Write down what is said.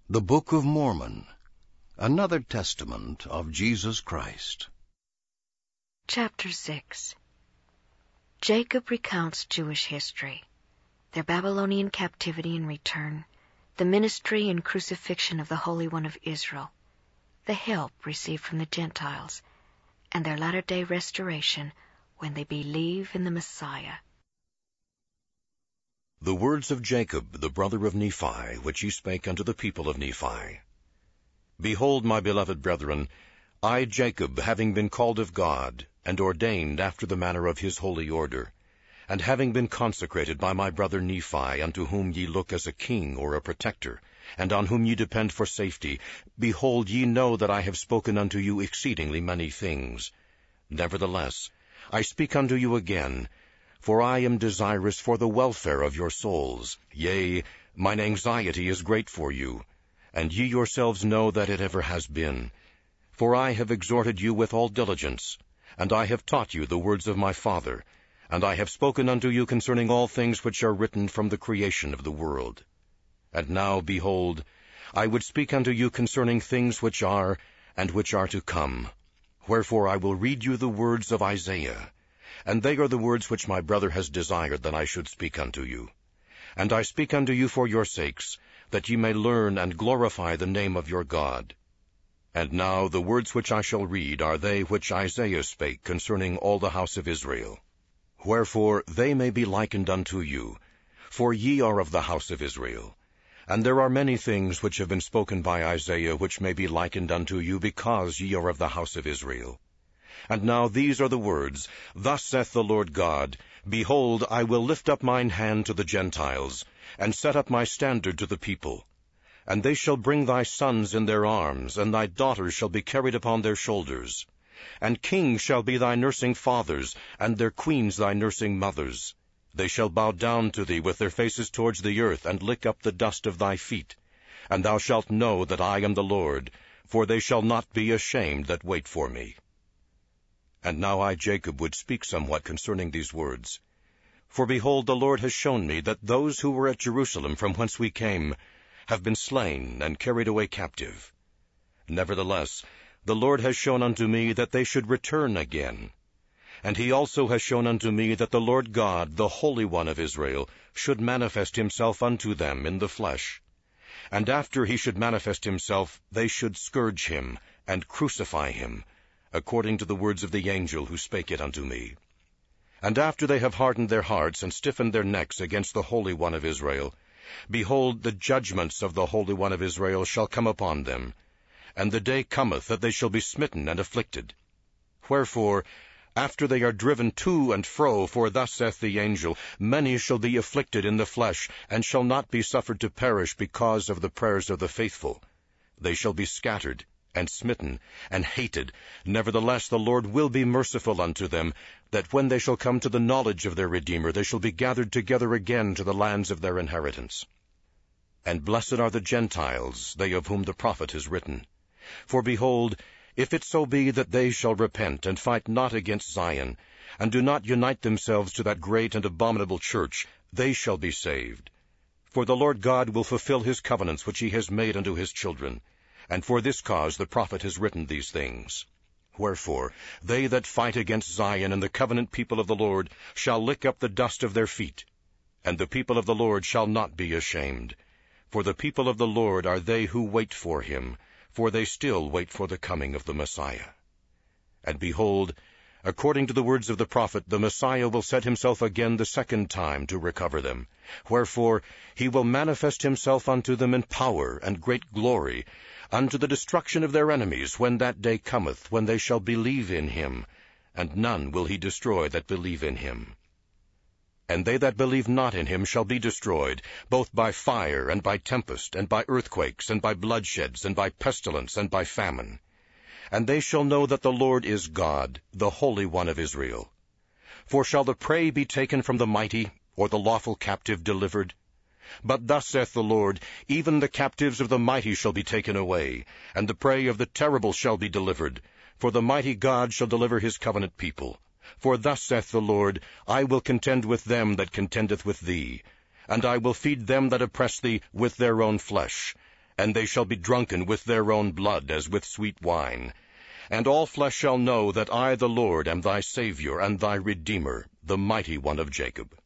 The Book of Mormon, another testament of Jesus Christ. Chapter 6. Jacob recounts Jewish history, their Babylonian captivity and return, the ministry and crucifixion of the Holy One of Israel, the help received from the Gentiles, and their latter-day restoration when they believe in the Messiah. The words of Jacob, the brother of Nephi, which he spake unto the people of Nephi. Behold, my beloved brethren, I, Jacob, having been called of God, and ordained after the manner of his holy order, and having been consecrated by my brother Nephi, unto whom ye look as a king or a protector, and on whom ye depend for safety, behold, ye know that I have spoken unto you exceedingly many things. Nevertheless, I speak unto you again, for I am desirous for the welfare of your souls. Yea, mine anxiety is great for you, and ye yourselves know that it ever has been. For I have exhorted you with all diligence, and I have taught you the words of my Father, and I have spoken unto you concerning all things which are written from the creation of the world. And now, behold, I would speak unto you concerning things which are, and which are to come. Wherefore I will read you the words of Isaiah, and they are the words which my brother has desired that I should speak unto you. And I speak unto you for your sakes, that ye may learn and glorify the name of your God. And now the words which I shall read are they which Isaiah spake concerning all the house of Israel. Wherefore they may be likened unto you, for ye are of the house of Israel. And there are many things which have been spoken by Isaiah which may be likened unto you, because ye are of the house of Israel. And now these are the words, Thus saith the Lord God, Behold, I will lift up mine hand to the Gentiles, and set up my standard to the people. And they shall bring thy sons in their arms, and thy daughters shall be carried upon their shoulders. And kings shall be thy nursing fathers, and their queens thy nursing mothers. They shall bow down to thee with their faces towards the earth, and lick up the dust of thy feet. And thou shalt know that I am the Lord, for they shall not be ashamed that wait for me. And now I, Jacob, would speak somewhat concerning these words. For behold, the Lord has shown me that those who were at Jerusalem from whence we came have been slain and carried away captive. Nevertheless, the Lord has shown unto me that they should return again. And he also has shown unto me that the Lord God, the Holy One of Israel, should manifest himself unto them in the flesh. And after he should manifest himself, they should scourge him and crucify him, according to the words of the angel who spake it unto me. And after they have hardened their hearts and stiffened their necks against the Holy One of Israel, behold, the judgments of the Holy One of Israel shall come upon them, and the day cometh that they shall be smitten and afflicted. Wherefore, after they are driven to and fro, for thus saith the angel, many shall be afflicted in the flesh, and shall not be suffered to perish because of the prayers of the faithful. They shall be scattered, and smitten, and hated. Nevertheless the Lord will be merciful unto them, that when they shall come to the knowledge of their Redeemer, they shall be gathered together again to the lands of their inheritance. And blessed are the Gentiles, they of whom the prophet has written. For behold, if it so be that they shall repent, and fight not against Zion, and do not unite themselves to that great and abominable church, they shall be saved. For the Lord God will fulfill his covenants which he has made unto his children, and for this cause the prophet has written these things. Wherefore, they that fight against Zion and the covenant people of the Lord shall lick up the dust of their feet, and the people of the Lord shall not be ashamed. For the people of the Lord are they who wait for him, for they still wait for the coming of the Messiah. And behold, according to the words of the prophet, the Messiah will set himself again the second time to recover them. Wherefore, he will manifest himself unto them in power and great glory, unto the destruction of their enemies, when that day cometh, when they shall believe in him, and none will he destroy that believe in him. And they that believe not in him shall be destroyed, both by fire, and by tempest, and by earthquakes, and by bloodsheds, and by pestilence, and by famine. And they shall know that the Lord is God, the Holy One of Israel. For shall the prey be taken from the mighty, or the lawful captive delivered? But thus saith the Lord, even the captives of the mighty shall be taken away, and the prey of the terrible shall be delivered. For the mighty God shall deliver his covenant people. For thus saith the Lord, I will contend with them that contendeth with thee, and I will feed them that oppress thee with their own flesh, and they shall be drunken with their own blood as with sweet wine. And all flesh shall know that I, the Lord, am thy Savior and thy Redeemer, the Mighty One of Jacob.